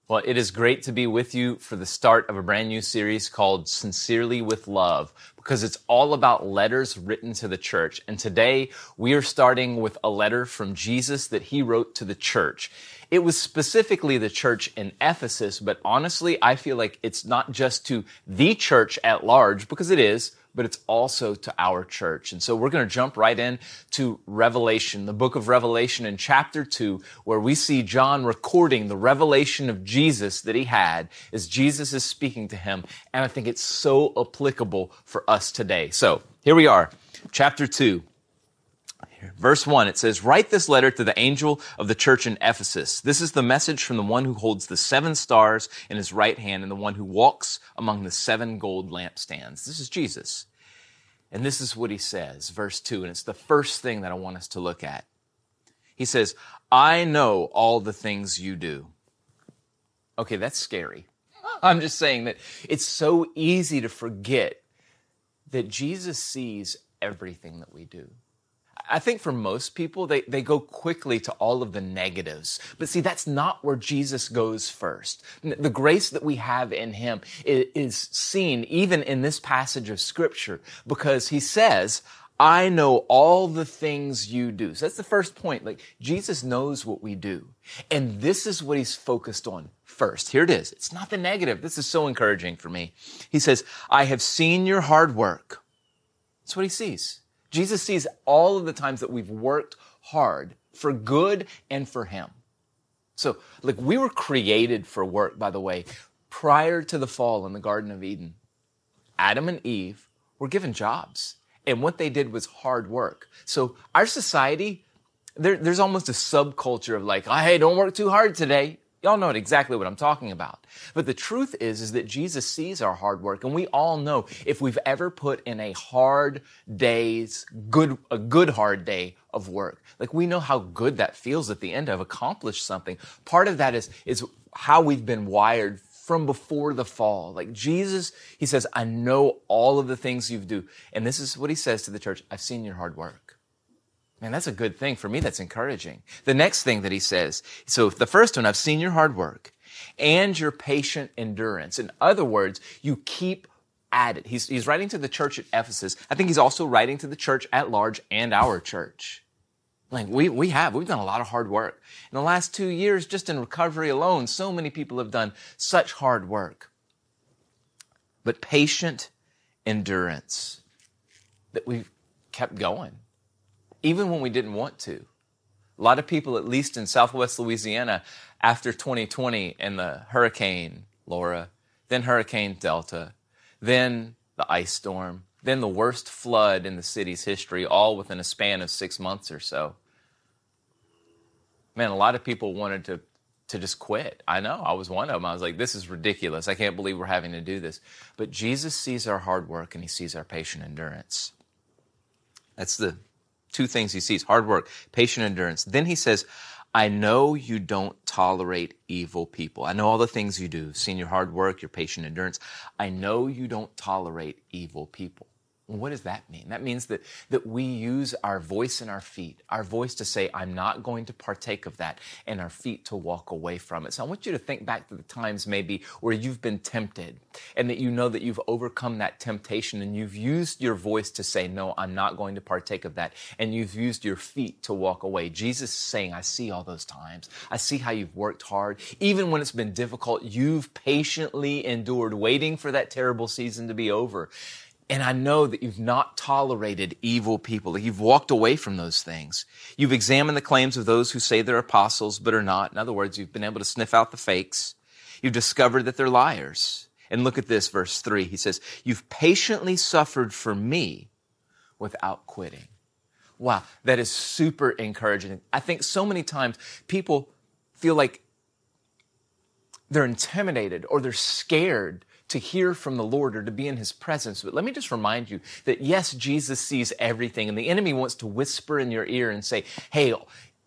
Well, it is great to be with you for the start of a brand new series called Sincerely with Love, because it's all about letters written to the church. And today we are starting with a letter from Jesus that he wrote to the church. It was specifically the church in Ephesus, but honestly, I feel like it's not just to the church at large, because it is, but it's also to our church. And so we're going to jump right in to Revelation, the book of Revelation in chapter 2, where we see John recording the revelation of Jesus that he had as Jesus is speaking to him. And I think it's so applicable for us today. So here we are, chapter 2. Verse 1, it says, "Write this letter to the angel of the church in Ephesus. This is the message from the one who holds the 7 stars in his right hand and the one who walks among the 7 gold lampstands." This is Jesus. And this is what he says, verse 2, and it's the first thing that I want us to look at. He says, "I know all the things you do." Okay, that's scary. I'm just saying that it's so easy to forget that Jesus sees everything that we do. I think for most people, they go quickly to all of the negatives. But see, that's not where Jesus goes first. The grace that we have in him is seen even in this passage of Scripture, because he says, "I know all the things you do." So that's the first point. Like, Jesus knows what we do. And this is what he's focused on first. Here it is. It's not the negative. This is so encouraging for me. He says, "I have seen your hard work." That's what he sees. Jesus sees all of the times that we've worked hard for good and for him. So, like, we were created for work, by the way, prior to the fall in the Garden of Eden. Adam and Eve were given jobs, and what they did was hard work. So our society, there's almost a subculture of like, "Hey, don't work too hard today." Y'all know exactly what I'm talking about. But the truth is that Jesus sees our hard work, and we all know if we've ever put in a good hard day of work, like, we know how good that feels at the end of accomplished something. Part of that is how we've been wired from before the fall. Like, Jesus, he says, "I know all of the things you do." And this is what he says to the church: "I've seen your hard work." Man, that's a good thing. For me, that's encouraging. The next thing that he says, so the first one, "I've seen your hard work and your patient endurance." In other words, you keep at it. He's writing to the church at Ephesus. I think he's also writing to the church at large and our church. Like, we've done a lot of hard work. In the last 2 years, just in recovery alone, so many people have done such hard work. But patient endurance, that we've kept going, even when we didn't want to. A lot of people, at least in Southwest Louisiana, after 2020 and the Hurricane Laura, then Hurricane Delta, then the ice storm, then the worst flood in the city's history, all within a span of 6 months or so. Man, a lot of people wanted to just quit. I know, I was one of them. I was like, this is ridiculous. I can't believe we're having to do this. But Jesus sees our hard work and he sees our patient endurance. That's the 2 things he sees: hard work, patient endurance. Then he says, "I know you don't tolerate evil people." I know all the things you do. Seen your hard work, your patient endurance. I know you don't tolerate evil people. What does that mean? That means that we use our voice and our feet, our voice to say, "I'm not going to partake of that," and our feet to walk away from it. So I want you to think back to the times maybe where you've been tempted and that you know that you've overcome that temptation and you've used your voice to say, "No, I'm not going to partake of that," and you've used your feet to walk away. Jesus is saying, "I see all those times. I see how you've worked hard. Even when it's been difficult, you've patiently endured, waiting for that terrible season to be over. And I know that you've not tolerated evil people. You've walked away from those things. You've examined the claims of those who say they're apostles but are not." In other words, you've been able to sniff out the fakes. You've discovered that they're liars. And look at this, verse 3. He says, "You've patiently suffered for me without quitting." Wow, that is super encouraging. I think so many times people feel like they're intimidated or they're scared to hear from the Lord or to be in his presence. But let me just remind you that yes, Jesus sees everything, and the enemy wants to whisper in your ear and say, "Hey,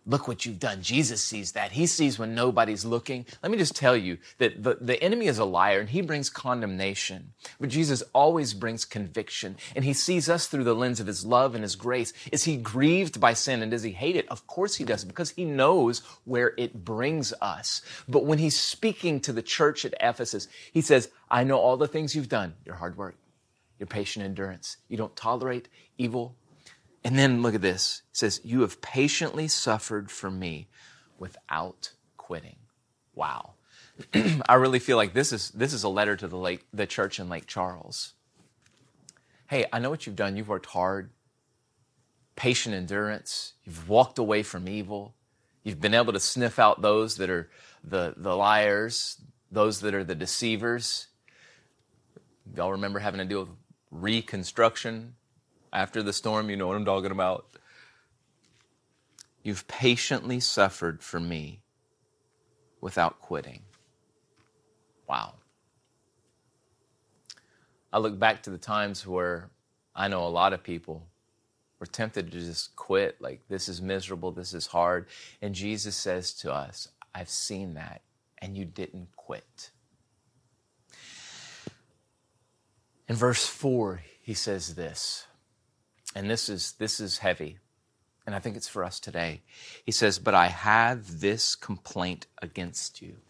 Look what you've done. Jesus sees that. He sees when nobody's looking. Let me just tell you that the enemy is a liar and he brings condemnation. But Jesus always brings conviction. And he sees us through the lens of his love and his grace. Is he grieved by sin and does he hate it? Of course he does, because he knows where it brings us. But when he's speaking to the church at Ephesus, he says, I know all the things you've done, your hard work, your patient endurance. You don't tolerate evil. And then look at this. It says, you have patiently suffered for me without quitting. Wow. I really feel like this is a letter to the church in Lake Charles. Hey, I know what you've done. You've worked hard, patient endurance. You've walked away from evil. You've been able to sniff out those that are the liars, those that are the deceivers. Y'all remember having to deal with reconstruction after the storm? You know what I'm talking about. You've patiently suffered for me without quitting. Wow. I look back to the times where I know a lot of people were tempted to just quit, like, this is miserable, this is hard. And Jesus says to us, I've seen that, and you didn't quit. In verse 4, he says this, and this is heavy, and I think it's for us today. He says, but I have this complaint against you.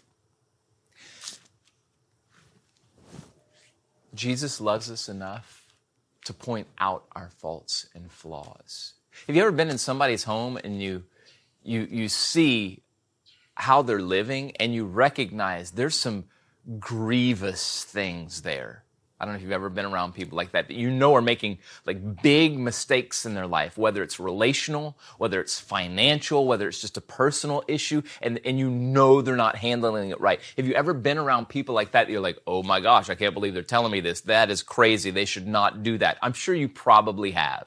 Jesus loves us enough to point out our faults and flaws. Have you ever been in somebody's home and you see how they're living and you recognize there's some grievous things there? I don't know if you've ever been around people like that you know are making like big mistakes in their life, whether it's relational, whether it's financial, whether it's just a personal issue, and you know they're not handling it right. Have you ever been around people like that? You're like, oh my gosh, I can't believe they're telling me this. That is crazy. They should not do that. I'm sure you probably have.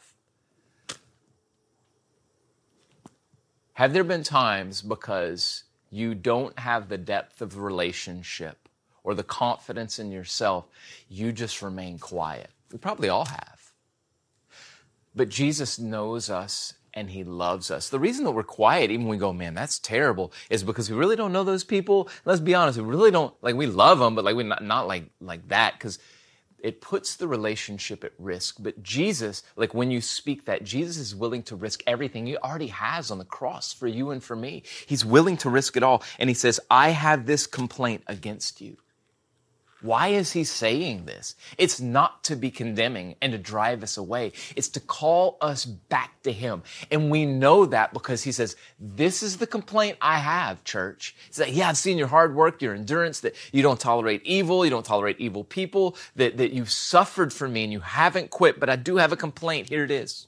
Have there been times because you don't have the depth of the relationship or the confidence in yourself, you just remain quiet? We probably all have. But Jesus knows us and he loves us. The reason that we're quiet, even when we go, man, that's terrible, is because we really don't know those people. Let's be honest, we really don't, like, we love them, but like we not like that, because it puts the relationship at risk. But Jesus, like when you speak that, Jesus is willing to risk everything he already has on the cross for you and for me. He's willing to risk it all. And he says, I have this complaint against you. Why is he saying this? It's not to be condemning and to drive us away. It's to call us back to him. And we know that because he says, this is the complaint I have, church. He's like, yeah, I've seen your hard work, your endurance, that you don't tolerate evil, you don't tolerate evil people, that you've suffered for me and you haven't quit, but I do have a complaint. Here it is.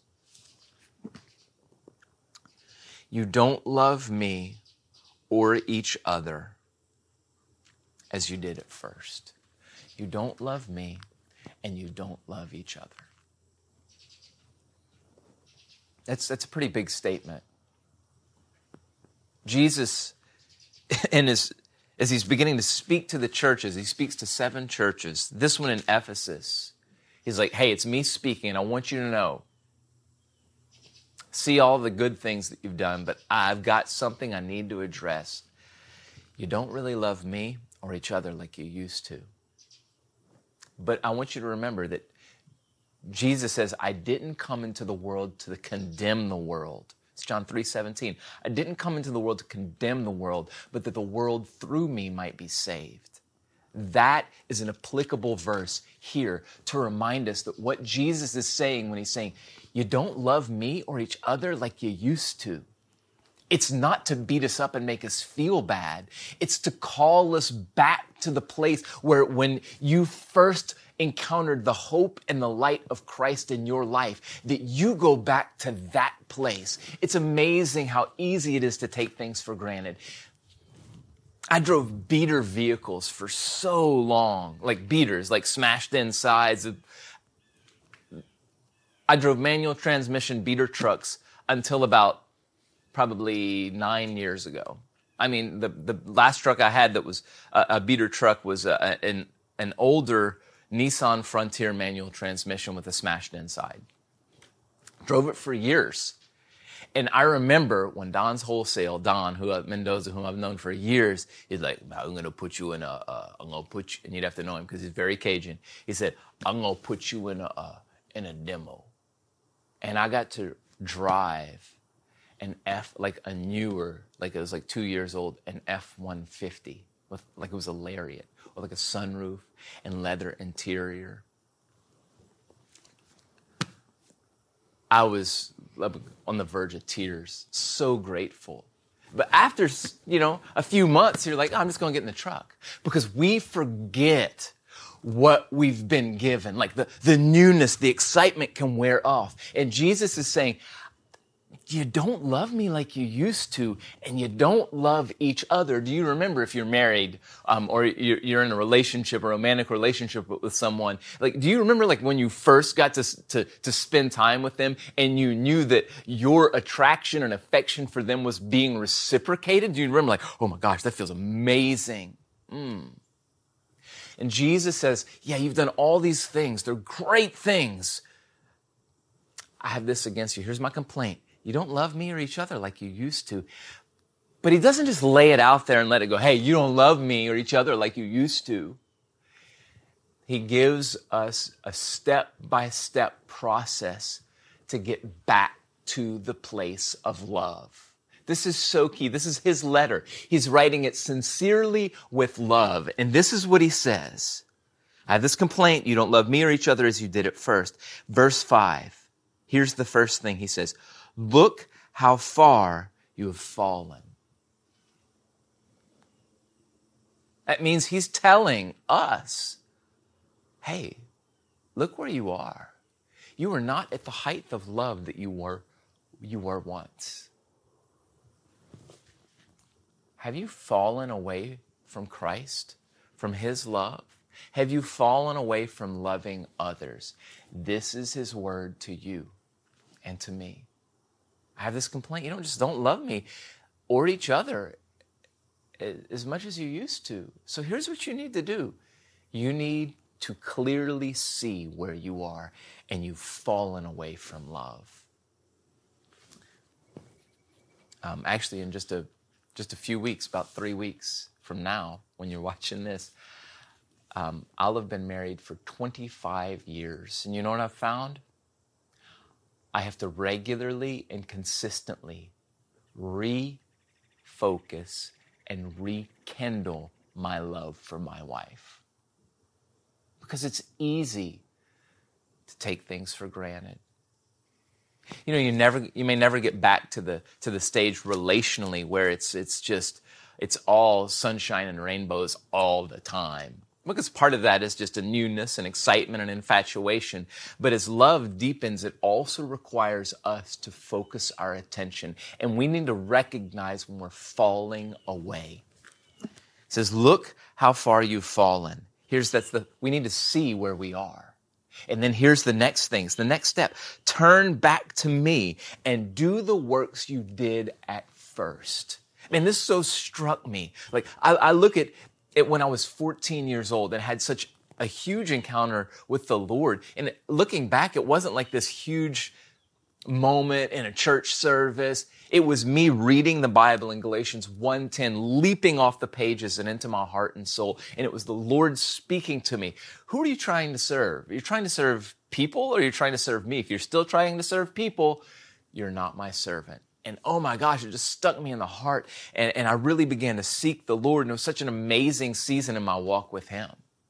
You don't love me or each other as you did at first. You don't love me, and you don't love each other. That's a pretty big statement. Jesus, as he's beginning to speak to the churches, he speaks to 7 churches. This one in Ephesus, he's like, hey, it's me speaking, and I want you to know, see all the good things that you've done, but I've got something I need to address. You don't really love me or each other like you used to. But I want you to remember that Jesus says, I didn't come into the world to condemn the world. It's John 3:17. I didn't come into the world to condemn the world, but that the world through me might be saved. That is an applicable verse here to remind us that what Jesus is saying when he's saying, you don't love me or each other like you used to. It's not to beat us up and make us feel bad. It's to call us back to the place where when you first encountered the hope and the light of Christ in your life, that you go back to that place. It's amazing how easy it is to take things for granted. I drove beater vehicles for so long, like beaters, like smashed in sides. I drove manual transmission beater trucks until about probably 9 years ago. I mean, the last truck I had that was a beater truck was an older Nissan Frontier manual transmission with a smashed inside. Drove it for years. And I remember when Don's Wholesale, Don, Mendoza, whom I've known for years, he's like, I'm going to put you in I'm going to put you, and you'd have to know him because he's very Cajun. He said, I'm going to put you in a demo. And I got to drive an like a newer, like it was like 2 years old, an F-150 with like it was a Lariat with like a sunroof and leather interior. I was on the verge of tears, so grateful. But after, a few months, you're like, I'm just going to get in the truck. Because we forget what we've been given. Like the newness, the excitement can wear off. And Jesus is saying, you don't love me like you used to, and you don't love each other. Do you remember if you're married or you're in a relationship, a romantic relationship with someone? Like, do you remember like when you first got to spend time with them and you knew that your attraction and affection for them was being reciprocated? Do you remember like, oh my gosh, that feels amazing? And Jesus says, yeah, you've done all these things. They're great things. I have this against you. Here's my complaint. You don't love me or each other like you used to. But he doesn't just lay it out there and let it go, hey, you don't love me or each other like you used to. He gives us a step-by-step process to get back to the place of love. This is so key. This is his letter. He's writing it sincerely with love. And this is what he says. I have this complaint. You don't love me or each other as you did at first. Verse 5. Here's the first thing he says. Look how far you have fallen. That means he's telling us, hey, look where you are. You are not at the height of love that you were once. Have you fallen away from Christ, from his love? Have you fallen away from loving others? This is his word to you and to me. I have this complaint. You don't love me or each other as much as you used to. So here's what you need to do. You need to clearly see where you are and you've fallen away from love. Actually, in just a few weeks, about 3 weeks from now, when you're watching this, I'll have been married for 25 years. And you know what I've found? I have to regularly and consistently refocus and rekindle my love for my wife. Because it's easy to take things for granted. You may never get back to the stage relationally where it's all sunshine and rainbows all the time. Because part of that is just a newness and excitement and infatuation. But as love deepens, it also requires us to focus our attention. And we need to recognize when we're falling away. It says, look how far you've fallen. We need to see where we are. And then here's the next thing. It's the next step. Turn back to me and do the works you did at first. Man, this so struck me. Like I look at it when I was 14 years old and had such a huge encounter with the Lord. And looking back, it wasn't like this huge moment in a church service. It was me reading the Bible in Galatians 1:10, leaping off the pages and into my heart and soul. And it was the Lord speaking to me. Who are you trying to serve? Are you trying to serve people or are you trying to serve me? If you're still trying to serve people, you're not my servant. And oh my gosh, it just stuck me in the heart. And I really began to seek the Lord. And it was such an amazing season in my walk with him.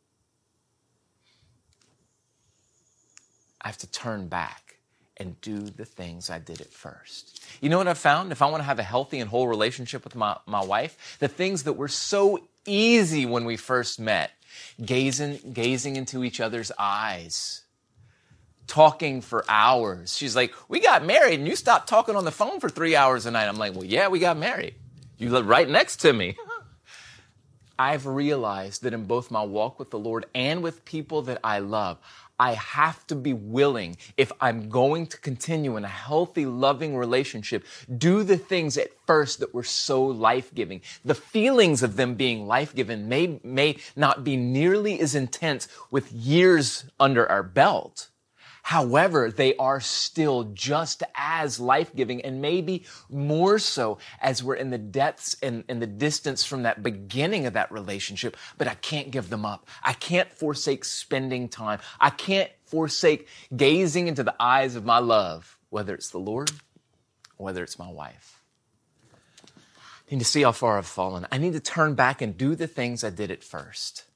I have to turn back and do the things I did at first. You know what I've found? If I want to have a healthy and whole relationship with my wife, the things that were so easy when we first met, gazing into each other's eyes, talking for hours. She's like, we got married and you stopped talking on the phone for 3 hours a night. I'm like, well, yeah, we got married. You live right next to me. I've realized that in both my walk with the Lord and with people that I love, I have to be willing, if I'm going to continue in a healthy, loving relationship, do the things at first that were so life-giving. The feelings of them being life-giving may not be nearly as intense with years under our belt. However, they are still just as life-giving, and maybe more so as we're in the depths and the distance from that beginning of that relationship. But I can't give them up. I can't forsake spending time. I can't forsake gazing into the eyes of my love, whether it's the Lord, or whether it's my wife. I need to see how far I've fallen. I need to turn back and do the things I did at first.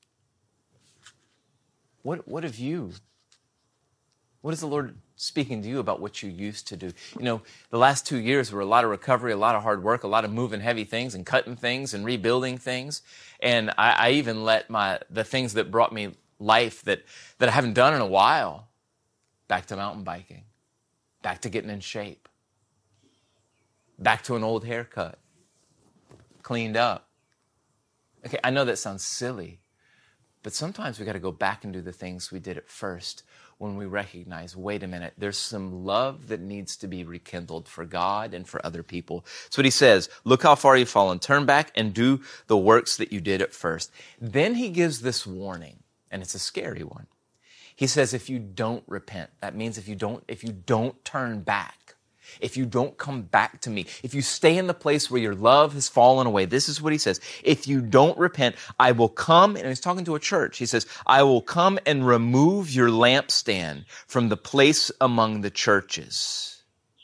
What have you? What is the Lord speaking to you about what you used to do? You know, the last 2 years were a lot of recovery, a lot of hard work, a lot of moving heavy things and cutting things and rebuilding things. And I even let the things that brought me life that I haven't done in a while, back to mountain biking, back to getting in shape, back to an old haircut, cleaned up. Okay, I know that sounds silly, but sometimes we got to go back and do the things we did at first when we recognize, wait a minute, there's some love that needs to be rekindled for God and for other people. That's what he says. Look how far you've fallen. Turn back and do the works that you did at first. Then he gives this warning, and it's a scary one. He says, if you don't repent, that means if you don't turn back, if you don't come back to me, if you stay in the place where your love has fallen away, this is what he says. If you don't repent, I will come, and he's talking to a church. He says, I will come and remove your lampstand from the place among the churches.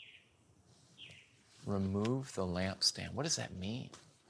Remove the lampstand. What does that mean?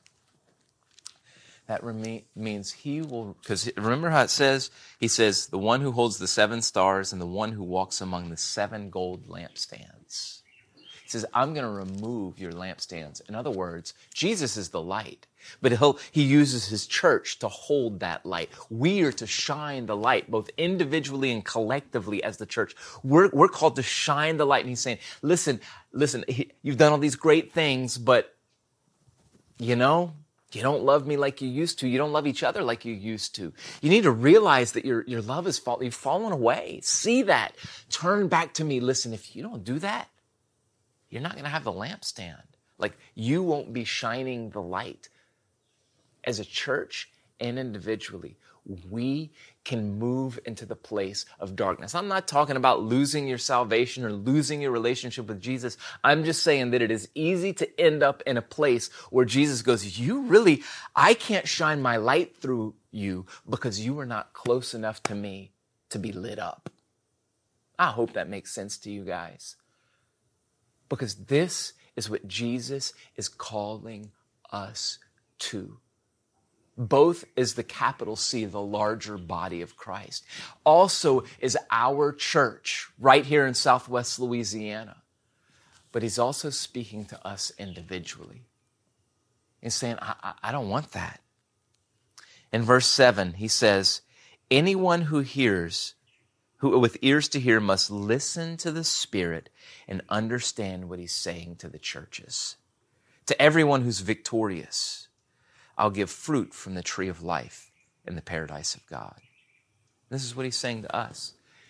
That means he will, because remember how it says, he says, the one who holds the 7 stars and the one who walks among the 7 gold lampstands. He says, I'm going to remove your lampstands. In other words, Jesus is the light, but he uses his church to hold that light. We are to shine the light, both individually and collectively as the church. We're called to shine the light. And he's saying, listen, you've done all these great things, but you don't love me like you used to. You don't love each other like you used to. You need to realize that your love is you've fallen away. See that. Turn back to me. Listen, if you don't do that, you're not going to have the lampstand. Like, you won't be shining the light. As a church and individually, we can move into the place of darkness. I'm not talking about losing your salvation or losing your relationship with Jesus. I'm just saying that it is easy to end up in a place where Jesus goes, I can't shine my light through you because you are not close enough to me to be lit up. I hope that makes sense to you guys. Because this is what Jesus is calling us to. Both is the capital C, the larger body of Christ. Also is our church right here in Southwest Louisiana. But he's also speaking to us individually. He's saying, I don't want that. In verse 7, he says, anyone who with ears to hear must listen to the Spirit and understand what he's saying to the churches. To everyone who's victorious, I'll give fruit from the tree of life in the paradise of God. This is what he's saying to us.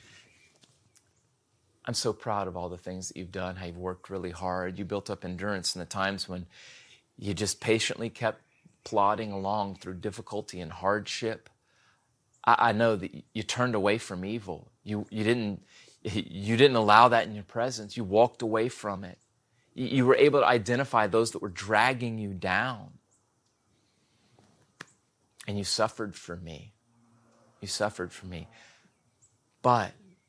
I'm so proud of all the things that you've done, how you've worked really hard. You built up endurance in the times when you just patiently kept plodding along through difficulty and hardship. I know that you turned away from evil. You didn't allow that in your presence. You walked away from it. You were able to identify those that were dragging you down. And you suffered for me. You suffered for me. But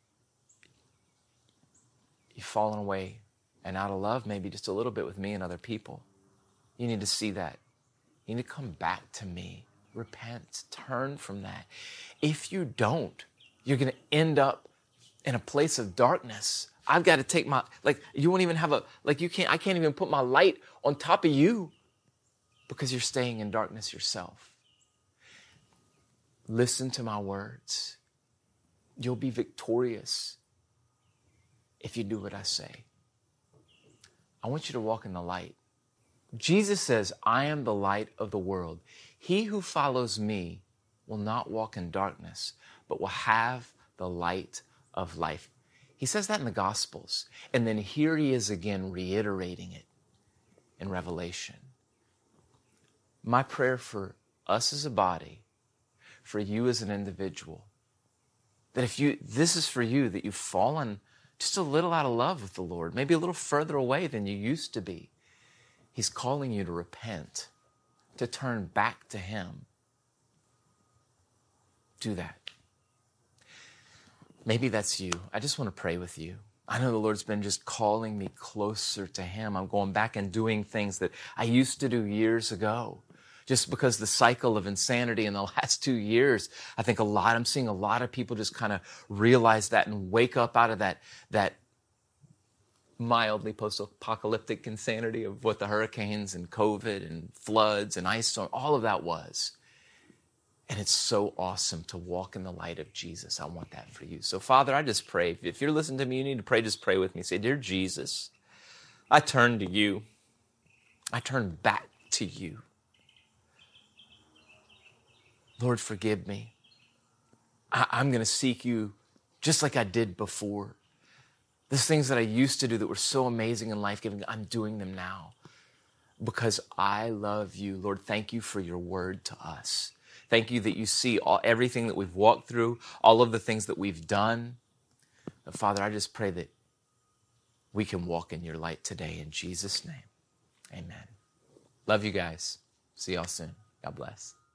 you've fallen away and out of love maybe just a little bit with me and other people. You need to see that. You need to come back to me. Repent. Turn from that. If you don't, you're going to end up in a place of darkness. I've got to take you won't even have I can't even put my light on top of you because you're staying in darkness yourself. Listen to my words. You'll be victorious if you do what I say. I want you to walk in the light. Jesus says, I am the light of the world. He who follows me will not walk in darkness, but will have the light of life. He says that in the Gospels. And then here he is again reiterating it in Revelation. My prayer for us as a body, for you as an individual, That if this is for you, that you've fallen just a little out of love with the Lord, maybe a little further away than you used to be. He's calling you to repent, to turn back to Him. Do that. Maybe that's you. I just want to pray with you. I know the Lord's been just calling me closer to Him. I'm going back and doing things that I used to do years ago. Just because the cycle of insanity in the last 2 years, I think I'm seeing a lot of people just kind of realize that and wake up out of that mildly post-apocalyptic insanity of what the hurricanes and COVID and floods and ice storm, all of that was. And it's so awesome to walk in the light of Jesus. I want that for you. So Father, I just pray. If you're listening to me, you need to pray, just pray with me. Say, dear Jesus, I turn to you. I turn back to you. Lord, forgive me. I'm going to seek you just like I did before. These things that I used to do that were so amazing and life-giving, I'm doing them now because I love you. Lord, thank you for your word to us. Thank you that you see everything that we've walked through, all of the things that we've done. But Father, I just pray that we can walk in your light today in Jesus' name. Amen. Love you guys. See y'all soon. God bless.